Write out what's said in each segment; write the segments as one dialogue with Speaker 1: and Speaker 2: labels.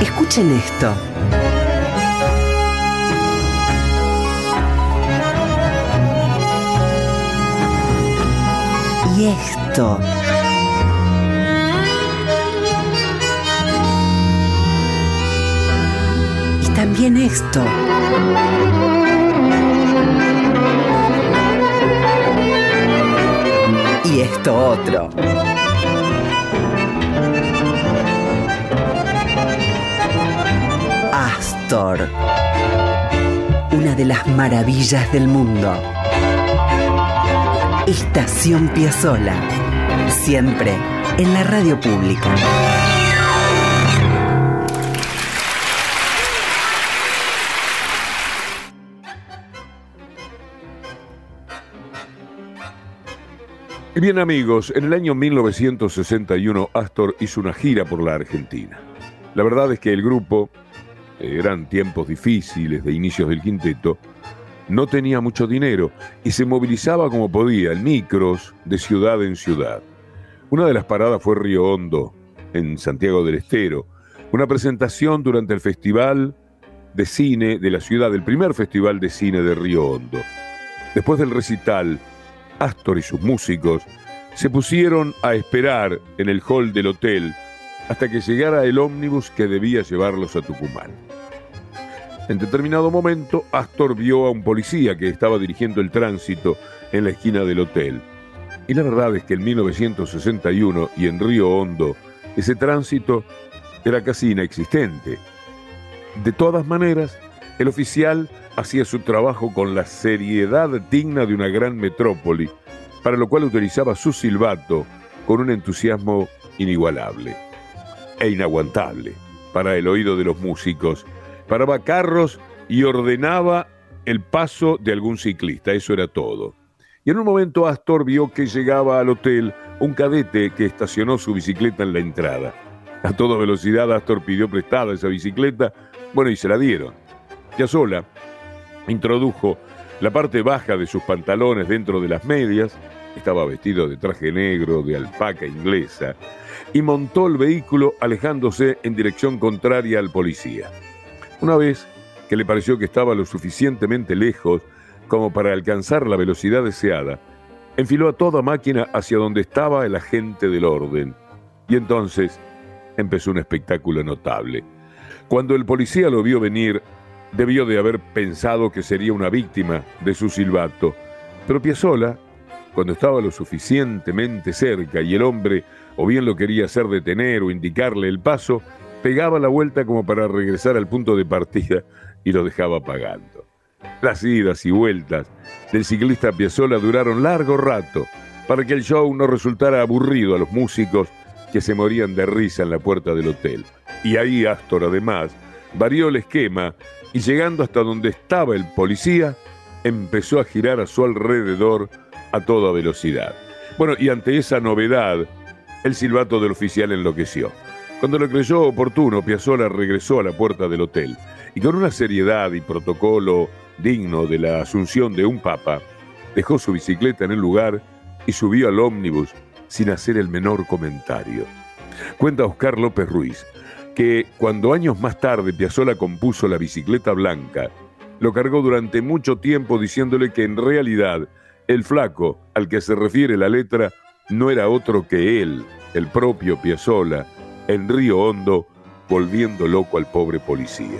Speaker 1: Escuchen esto. Y esto. Y también esto. Y esto otro. Astor, una de las maravillas del mundo. Estación Piazzolla, siempre en la radio pública.
Speaker 2: Y bien, amigos, en el año 1961 Astor hizo una gira por la Argentina. La verdad es que el grupo, eran tiempos difíciles de inicios del quinteto, no tenía mucho dinero y se movilizaba como podía en micros de ciudad en ciudad. Una de las paradas fue Río Hondo, en Santiago del Estero, una presentación durante el Festival de Cine de la ciudad, el primer Festival de Cine de Río Hondo. Después del recital, Astor y sus músicos se pusieron a esperar en el hall del hotel hasta que llegara el ómnibus que debía llevarlos a Tucumán. En determinado momento, Astor vio a un policía que estaba dirigiendo el tránsito en la esquina del hotel. Y la verdad es que en 1961 y en Río Hondo, ese tránsito era casi inexistente. De todas maneras, el oficial hacía su trabajo con la seriedad digna de una gran metrópoli, para lo cual utilizaba su silbato con un entusiasmo inigualable e inaguantable para el oído de los músicos. Paraba carros y ordenaba el paso de algún ciclista, eso era todo. Y en un momento Astor vio que llegaba al hotel un cadete que estacionó su bicicleta en la entrada. A toda velocidad Astor pidió prestada esa bicicleta, bueno, y se la dieron. Piazzolla introdujo la parte baja de sus pantalones dentro de las medias, estaba vestido de traje negro de alpaca inglesa, y montó el vehículo alejándose en dirección contraria al policía. Una vez que le pareció que estaba lo suficientemente lejos como para alcanzar la velocidad deseada, enfiló a toda máquina hacia donde estaba el agente del orden. Y entonces empezó un espectáculo notable. Cuando el policía lo vio venir, debió de haber pensado que sería una víctima de su silbato. Pero Piazzolla, cuando estaba lo suficientemente cerca y el hombre o bien lo quería hacer detener o indicarle el paso, pegaba la vuelta como para regresar al punto de partida y lo dejaba pagando. Las idas y vueltas del ciclista Piazzolla duraron largo rato para que el show no resultara aburrido a los músicos que se morían de risa en la puerta del hotel. Y ahí Astor, además, varió el esquema y llegando hasta donde estaba el policía, empezó a girar a su alrededor a toda velocidad. Bueno, y ante esa novedad, el silbato del oficial enloqueció. Cuando lo creyó oportuno, Piazzolla regresó a la puerta del hotel y con una seriedad y protocolo digno de la asunción de un papa, dejó su bicicleta en el lugar y subió al ómnibus sin hacer el menor comentario. Cuenta Oscar López Ruiz que cuando años más tarde Piazzolla compuso La bicicleta blanca, lo cargó durante mucho tiempo diciéndole que en realidad el flaco al que se refiere la letra no era otro que él, el propio Piazzolla, en Río Hondo, volviendo loco al pobre policía.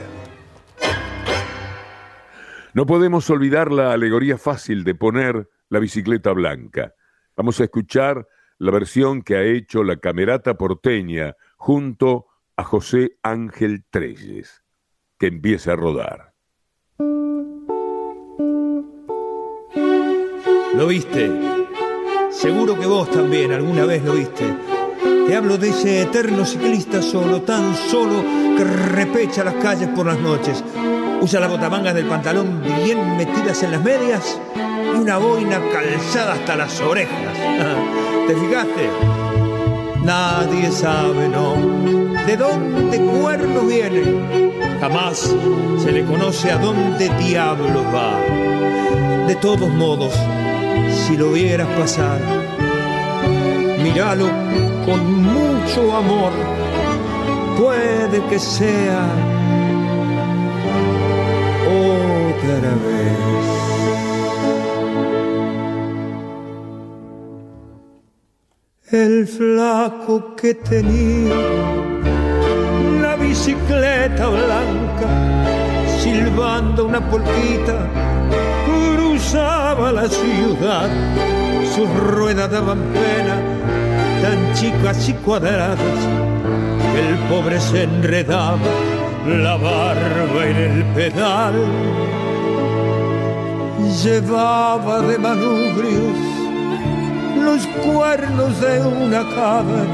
Speaker 2: No podemos olvidar la alegoría fácil de poner La bicicleta blanca. Vamos a escuchar la versión que ha hecho la Camerata Porteña junto a José Ángel Trelles, que empieza a rodar.
Speaker 3: ¿Lo viste? Seguro que vos también alguna vez lo viste. Te hablo de ese eterno ciclista solo, tan solo, que repecha las calles por las noches. Usa las botamangas del pantalón bien metidas en las medias y una boina calzada hasta las orejas. ¿Te fijaste? Nadie sabe, no, de dónde cuerno viene. Jamás se le conoce a dónde diablos va. De todos modos, si lo vieras pasar, míralo con mucho amor. puede que sea otra vez. El flaco que tenía la bicicleta blanca, silbando una polquita, cruzaba la ciudad. Sus ruedas daban pena, tan chicas y cuadradas, que el pobre se enredaba la barba en el pedal. Llevaba de manubrios los cuernos de una cabra.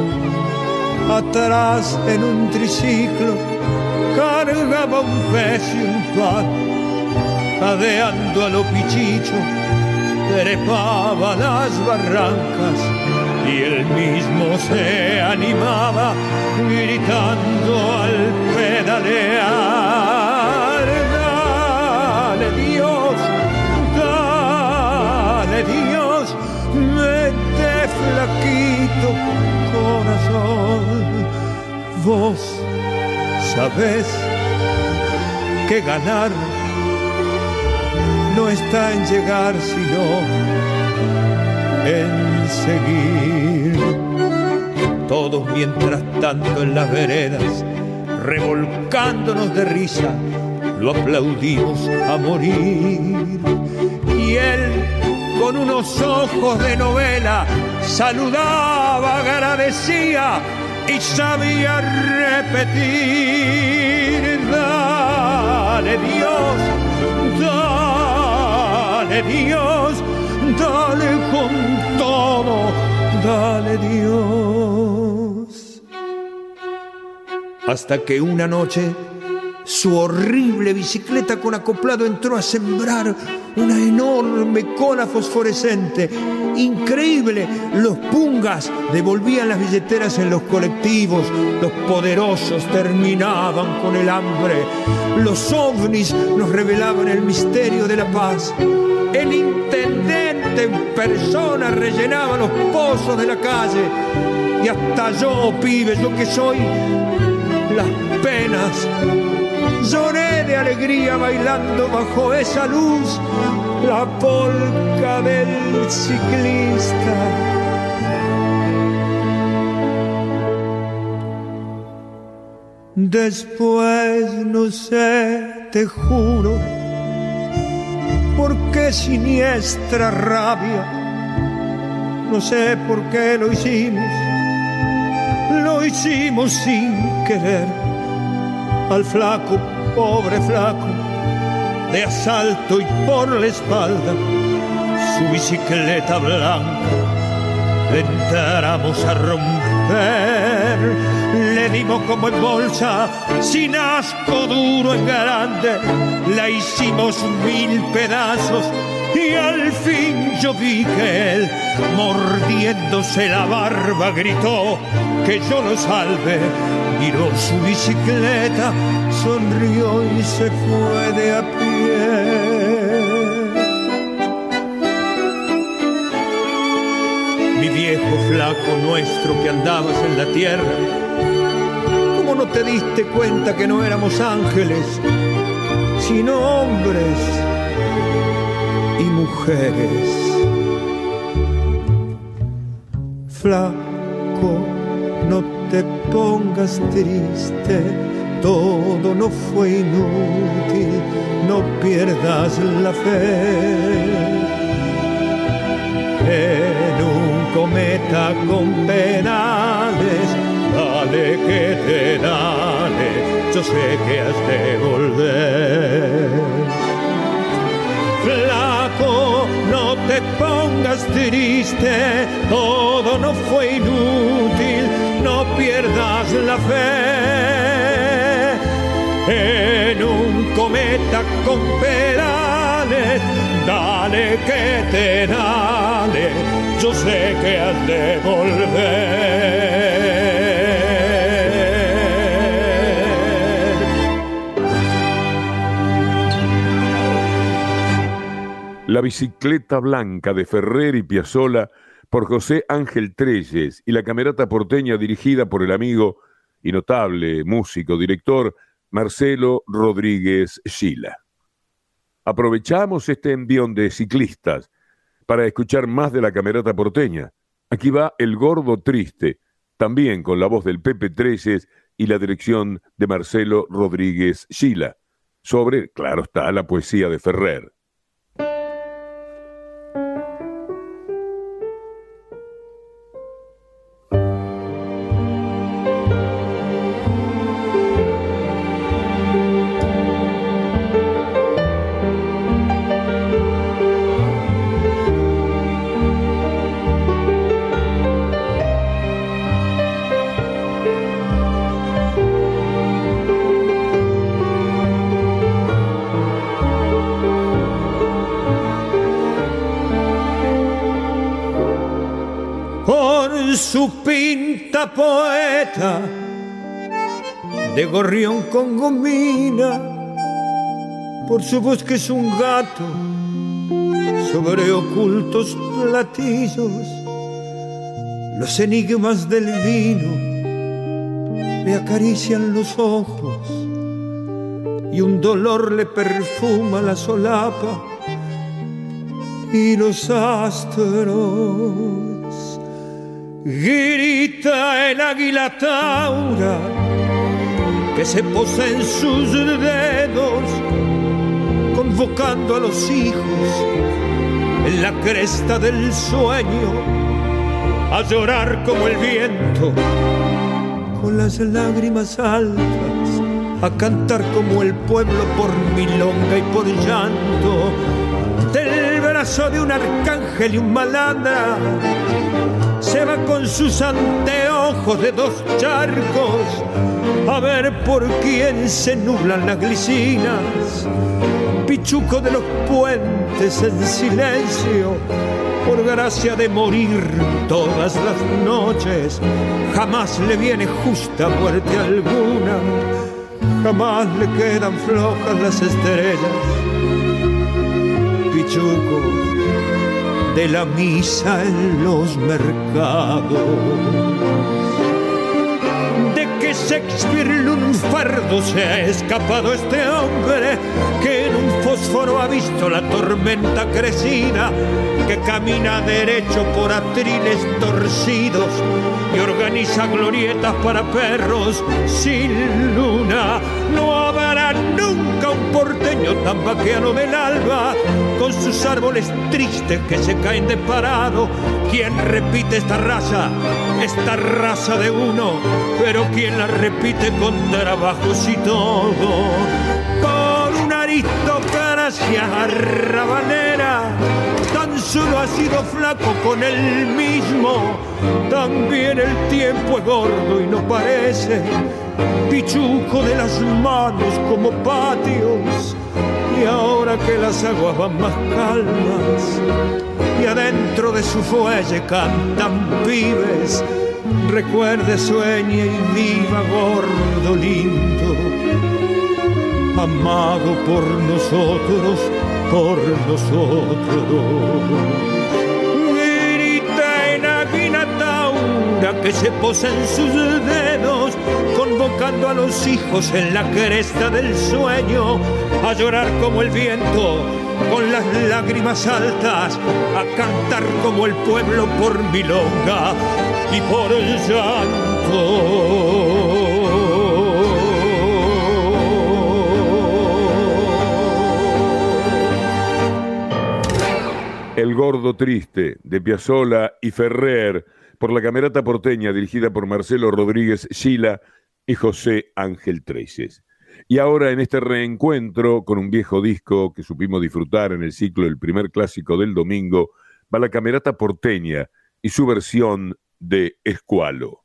Speaker 3: Atrás en un triciclo cargaba un pez y un pan. Jadeando a lo pichicho trepaba las barrancas y él mismo se animaba gritando al pedalear. Dale Dios, dale Dios, vete flaquito corazón. Vos sabés que ganar no está en llegar, sino en seguir. Todos mientras tanto en las veredas, revolcándonos de risa, lo aplaudimos a morir. Y él, con unos ojos de novela, saludaba, agradecía y sabía repetir: dale Dios, dale Dios, dale con todo, dale Dios. Hasta que una noche su horrible bicicleta con acoplado entró a sembrar una enorme cola fosforescente. Increíble, los pungas devolvían las billeteras en los colectivos, los poderosos terminaban con el hambre, los ovnis nos revelaban el misterio de la paz. El intendente en persona rellenaba los pozos de la calle y hasta yo, pibe, yo que soy las penas, lloré de alegría bailando bajo esa luz la polca del ciclista. Después no sé, te juro, por qué siniestra rabia, no sé por qué lo hicimos sin querer. Al flaco, pobre flaco, de asalto y por la espalda, su bicicleta blanca entramos a romper. Le dimos como en bolsa, sin asco, duro en grande, la hicimos 1000 pedazos y al fin yo vi que él, mordiéndose la barba, gritó que yo lo salve. Miró su bicicleta, sonrió y se fue de a pie. Mi viejo flaco nuestro que andabas en la tierra, ¿cómo no te diste cuenta que no éramos ángeles, sino hombres y mujeres? Flaco, no te pongas triste, todo no fue inútil, no pierdas la fe. En un cometa con penales, dale que te dale, yo sé que has de volver. Flaco, no te pongas triste, todo no fue inútil, no pierdas la fe. En un cometa con pedales, dale que te dale, yo sé que has de volver.
Speaker 2: La bicicleta blanca de Ferrer y Piazzolla por José Ángel Trelles y la camerata porteña dirigida por el amigo y notable músico, director, Marcelo Rodríguez Gila. Aprovechamos este envión de ciclistas para escuchar más de la Camerata Porteña. Aquí va El Gordo Triste, también con la voz del Pepe Treyes y la dirección de Marcelo Rodríguez Gila, sobre, claro está, la poesía de Ferrer.
Speaker 3: Su pinta poeta de gorrión con gomina, por su voz que es un gato sobre ocultos platillos, los enigmas del vino le acarician los ojos y un dolor le perfuma la solapa y los astros. Grita el águila taura que se posa en sus dedos, convocando a los hijos en la cresta del sueño a llorar como el viento, con las lágrimas altas, a cantar como el pueblo por milonga y por llanto, del brazo de un arcángel y un malandra. Se va con sus anteojos de 2 charcos a ver por quién se nublan las glicinas. Pichuco de los puentes en silencio, por gracia de morir todas las noches, jamás le viene justa muerte alguna, jamás le quedan flojas las estrellas. Pichuco de la misa en los mercados, de que Shakespeare lunfardo se ha escapado este hombre, que en un fósforo ha visto la tormenta crecida, que camina derecho por atriles torcidos y organiza glorietas para perros sin luna. No habrá nunca un porteño tan vaqueano del alba, con sus árboles tristes que se caen de parado. ¿Quién repite esta raza de uno? Pero ¿quién la repite con trabajos y todo? Por una aristocracia arrabalera, tan solo ha sido flaco con él mismo. También el tiempo es gordo y no parece, pichuco de las manos como patios. Y ahora que las aguas van más calmas y adentro de su fuelle cantan pibes, recuerde, sueñe y viva, gordo lindo, amado por nosotros, por nosotros. Grita en águila taura que se posa en sus dedos, convocando a los hijos en la cresta del sueño a llorar como el viento, con las lágrimas altas, a cantar como el pueblo por milonga y por el llanto.
Speaker 2: El Gordo Triste, de Piazzolla y Ferrer, por la Camerata Porteña, dirigida por Marcelo Rodríguez Gila y José Ángel Treyes. Y ahora, en este reencuentro con un viejo disco que supimos disfrutar en el ciclo del primer clásico del domingo, va la Camerata Porteña y su versión de Escualo.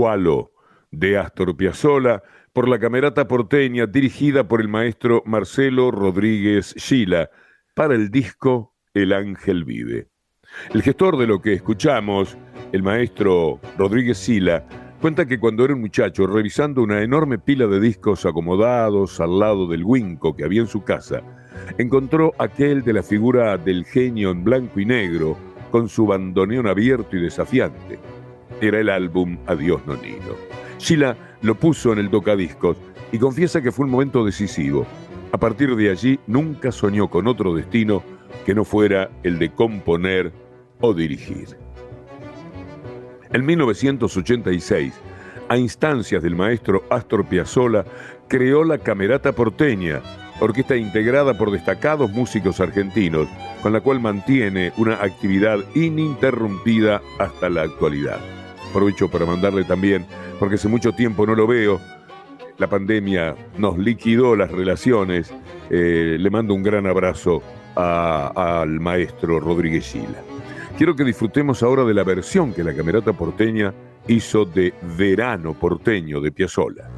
Speaker 2: Falo de Astor Piazzolla por la Camerata Porteña dirigida por el maestro Marcelo Rodríguez Gila para el disco El Ángel Vive. El gestor de lo que escuchamos, el maestro Rodríguez Gila, cuenta que cuando era un muchacho, revisando una enorme pila de discos acomodados al lado del Winco que había en su casa, encontró aquel de la figura del genio en blanco y negro, con su bandoneón abierto y desafiante. Era el álbum Adiós Nonino. Gila lo puso en el tocadiscos y confiesa que fue un momento decisivo. A partir de allí nunca soñó con otro destino que no fuera el de componer o dirigir. En 1986, a instancias del maestro Astor Piazzolla, creó la Camerata Porteña, orquesta integrada por destacados músicos argentinos, con la cual mantiene una actividad ininterrumpida hasta la actualidad. Aprovecho para mandarle también, porque hace mucho tiempo no lo veo, la pandemia nos liquidó las relaciones, le mando un gran abrazo al maestro Rodríguez Gila. Quiero que disfrutemos ahora de la versión que la Camerata Porteña hizo de Verano Porteño de Piazzolla.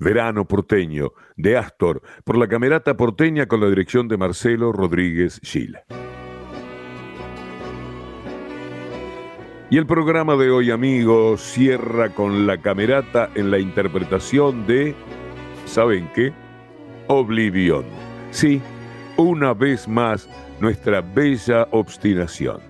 Speaker 2: Verano porteño, de Astor, por la Camerata Porteña con la dirección de Marcelo Rodríguez Gil. Y el programa de hoy, amigos, cierra con la Camerata en la interpretación de, ¿saben qué? Oblivión. Sí, una vez más, nuestra bella obstinación.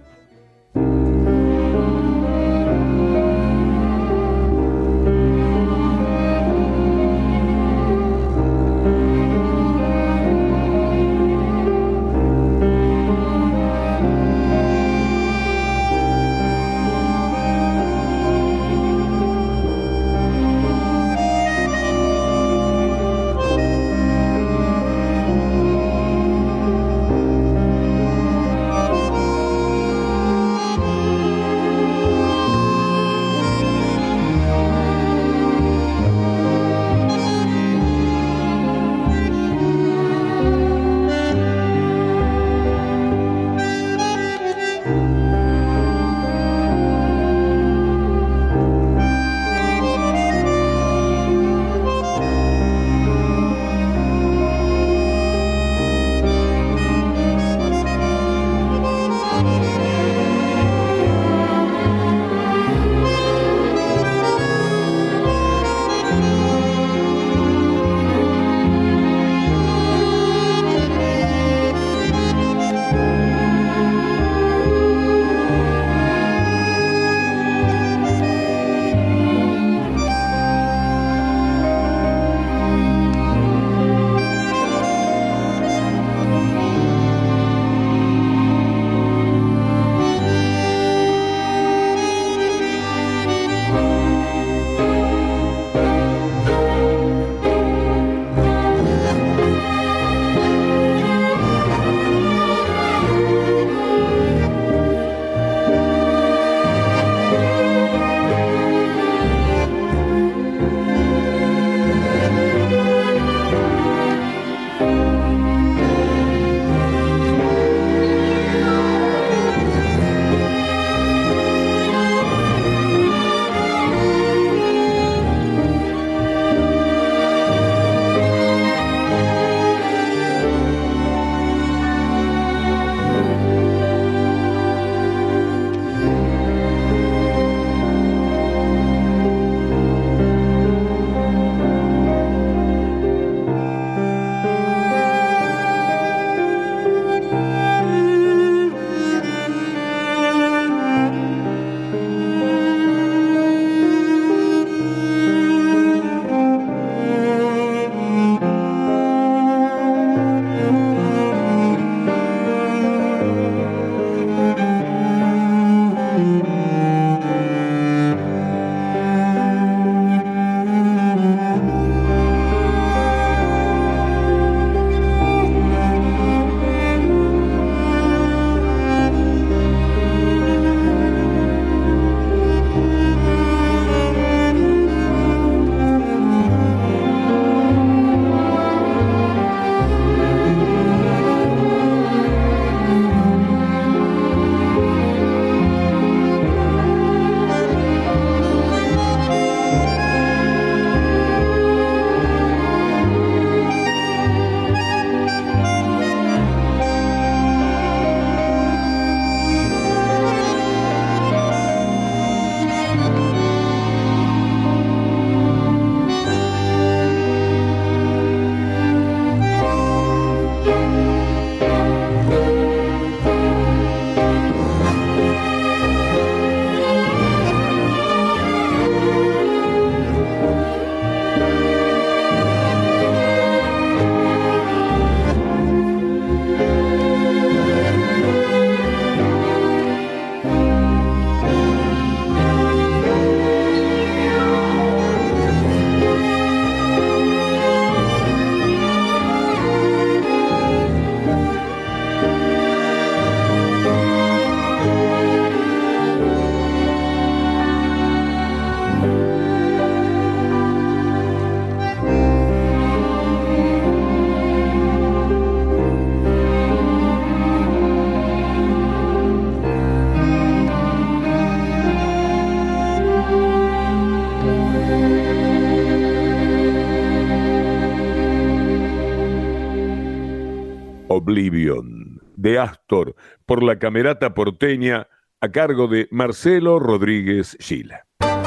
Speaker 2: de Astor por la Camerata Porteña a cargo de Marcelo Rodríguez Gila.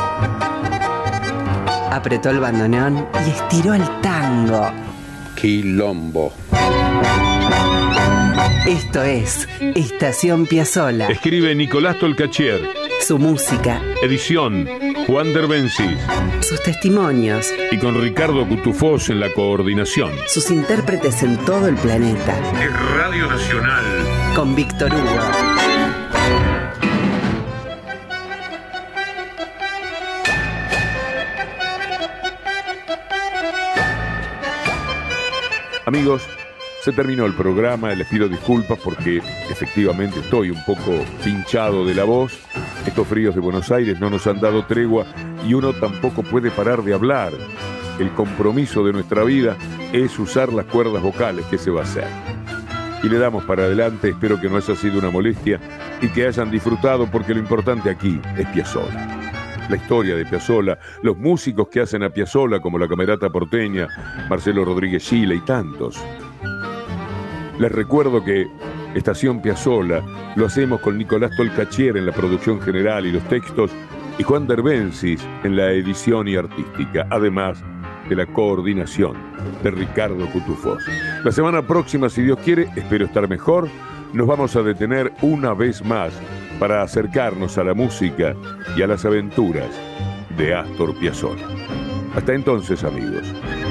Speaker 1: Apretó el bandoneón y estiró el tango.
Speaker 4: Quilombo.
Speaker 1: Esto es Estación Piazzolla.
Speaker 2: Escribe Nicolás Tolcachier.
Speaker 1: Su música.
Speaker 2: Edición Juan Derbencis.
Speaker 1: Sus testimonios.
Speaker 2: Y con Ricardo Cutufós en la coordinación.
Speaker 1: Sus intérpretes en todo el planeta.
Speaker 2: Es Radio Nacional.
Speaker 1: Con Víctor Hugo.
Speaker 2: Amigos, se terminó el programa, les pido disculpas porque efectivamente estoy un poco pinchado de la voz. Estos fríos de Buenos Aires no nos han dado tregua y uno tampoco puede parar de hablar. El compromiso de nuestra vida es usar las cuerdas vocales, ¿qué se va a hacer? Y le damos para adelante, espero que no haya sido una molestia y que hayan disfrutado porque lo importante aquí es Piazzolla. La historia de Piazzolla, los músicos que hacen a Piazzolla como la Camerata Porteña, Marcelo Rodríguez Gila y tantos. Les recuerdo que Estación Piazzolla lo hacemos con Nicolás Tolcachier en la producción general y los textos y Juan Derbencis en la edición y artística, además de la coordinación de Ricardo Cutufós. La semana próxima, si Dios quiere, espero estar mejor, nos vamos a detener una vez más para acercarnos a la música y a las aventuras de Astor Piazzolla. Hasta entonces, amigos.